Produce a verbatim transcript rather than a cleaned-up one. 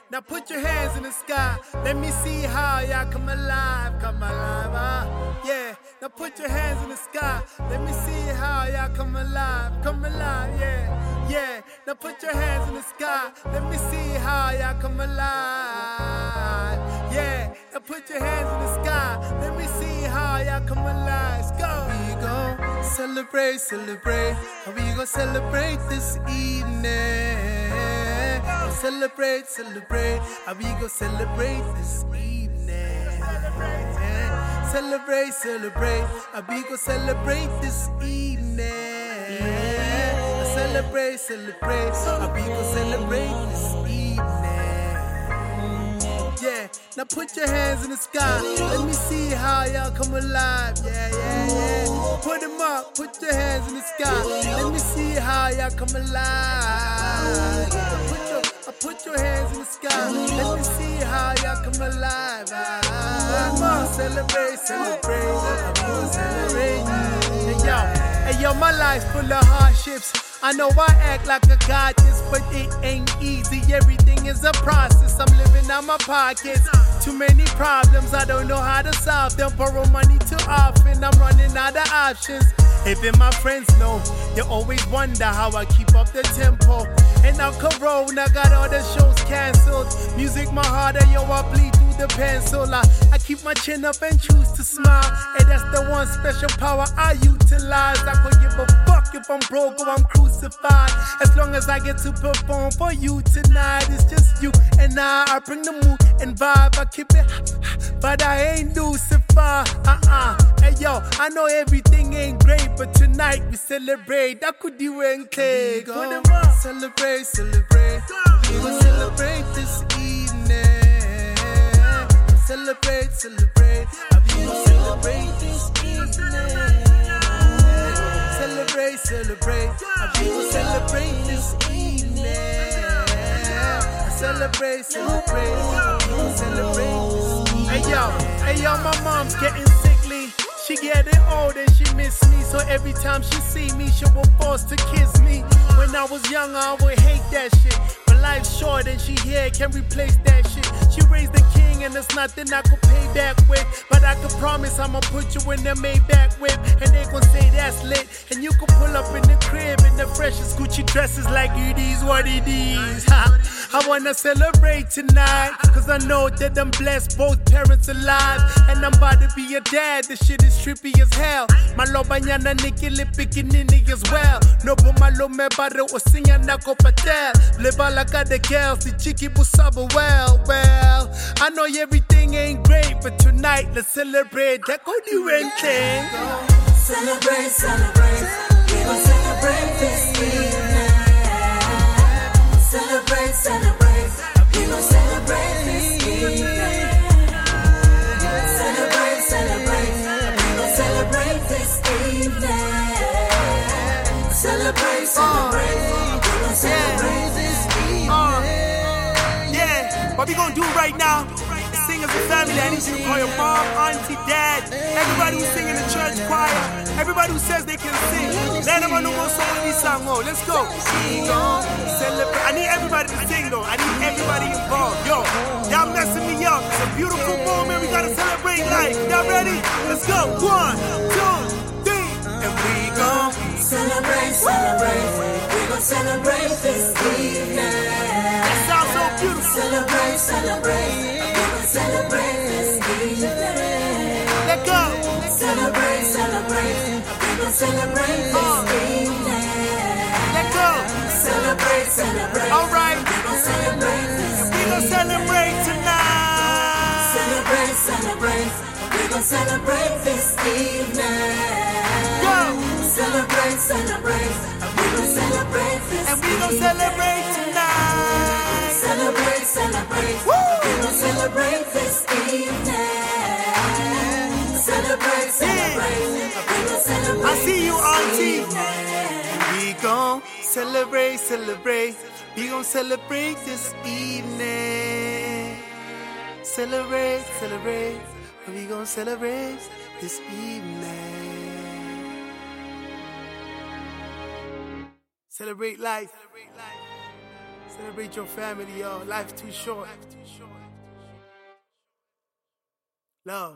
Now put your hands in the sky. Let me see how y'all come alive, come alive, huh? Yeah. Now put your hands in the sky. Let me see how y'all come alive, come alive, yeah, yeah. Now put your hands in the sky. Let me see how y'all come alive, yeah. Now put your hands in the sky. Let me see how y'all come alive. Let's go. We gon' celebrate, celebrate. And we gon' celebrate this evening. Celebrate, celebrate. And we gon' celebrate this evening. Celebrate, celebrate. And we gon' celebrate this evening. Celebrate, celebrate. And we gon' celebrate this evening. Yeah, now put your hands in the sky. Let me see how y'all come alive. Yeah, yeah, yeah. Put them up, put your hands in the sky. Let me see how y'all come alive. Put your, uh, put your hands in the sky. Let me see how y'all come alive. Ah, celebrate, celebrate, celebrate, celebrate. Hey yo, hey yo, my life's full of hardships. I know I act like I got this, but it ain't easy. Everything is a process. I'm living out my pockets. Too many problems, I don't know how to solve them. Borrow money too often, I'm running out of options. Even my friends know, they always wonder how I keep up the tempo. And now Corona got all the shows cancelled. Music my heart, and yo, I bleed through the pencil. I, I keep my chin up and choose to smile. And that's the one special power I utilize. I could give a fuck if I'm broke or I'm crucified. As long as I get to perform for you tonight. It's just you and I. I bring the mood and vibe. I keep it hot, but I ain't Lucifer. Uh-uh. Hey yo, I know everything ain't great, but tonight we celebrate. I could do and cake. Celebrate, celebrate. We gon' celebrate this evening. Celebrate, celebrate. We gon' celebrate this evening. Celebrate, celebrate. We gon' celebrate this evening. Celebrate, celebrate. We gon' celebrate this evening. Hey yo, hey yo, my mom's getting sickly. She getting old and she miss me. So every time she see me, she will force to kiss me. When I was younger, I would hate that shit. But life's short and she here can't replace that shit. She raised the king and there's nothing I could pay back with. But I can promise I'ma put you in the Maybach whip. And they gon' say that's lit. And you can pull up in the crib in the freshest Gucci dresses like it is what it is. I wanna celebrate tonight, cause I know that I'm blessed, both parents alive. And I'm about to be a dad, this shit is trippy as hell. Malo mañana nikili pikinini as well. No po malo me barre o sinya na ko patel. Live like the girls, the cheeky busaba well, well. I know everything ain't great, but tonight let's celebrate. That go do anything. Celebrate, celebrate. We gon' celebrate this evening. Celebrate, celebrate. We gon' celebrate this evening. Celebrate, celebrate. We gon' celebrate this evening. Celebrate, celebrate. We gon' celebrate this evening. Uh, yeah, what we gonna do right now? Sing as a family. I need you to call your mom, auntie, dad, everybody who's singing the church choir, everybody who says they can sing. Let them know more song this song. Oh, let's go. We gon' celebrate. I need everybody to sing though. I need everybody involved. Yo, y'all messing me up. It's a beautiful moment. We gotta celebrate life. Y'all ready? Let's go. One, two, three, and we gon' celebrate, celebrate. We gon' celebrate this evening. That sounds so beautiful. Celebrate, celebrate. Celebrate this evening. Let go. Celebrate, celebrate. We gon' celebrate this uh. evening. Let go. Celebrate, celebrate. All right. We gon' celebrate this We gon' celebrate tonight. Celebrate, celebrate. We gon' celebrate this evening. Go. Celebrate, celebrate. We gon' celebrate this And we gon' celebrate tonight. Celebrate, celebrate. Woo. We gon' celebrate this evening. Celebrate, celebrate. We gon' celebrate. I see you, auntie. We gon' celebrate, celebrate. We gon' celebrate this evening. Celebrate, celebrate. We gon' celebrate this evening. Celebrate life. Celebrate your family, yo. Life's too short. Love.